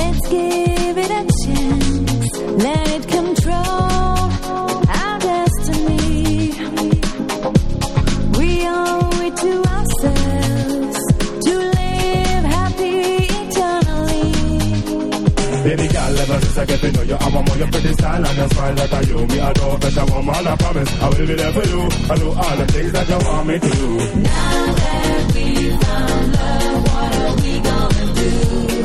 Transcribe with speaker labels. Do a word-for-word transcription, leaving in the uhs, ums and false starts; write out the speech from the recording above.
Speaker 1: Let's give it a chance. Let it control our destiny. We owe it to ourselves to live happy eternally.
Speaker 2: Baby girl, ever since I get to know you, I want more your pretty style and your smile that I you. Me adore, better woman, I promise I will be there for you. I do all the things that you want me to do.
Speaker 1: Now that we found love, what are we gonna do?